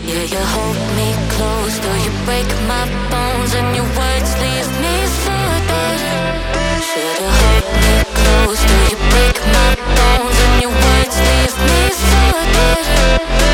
Yeah, you hold me close, though you break my bones, and your words leave me for dead. Should've held me close, though you break my bones, and your words leave me for dead.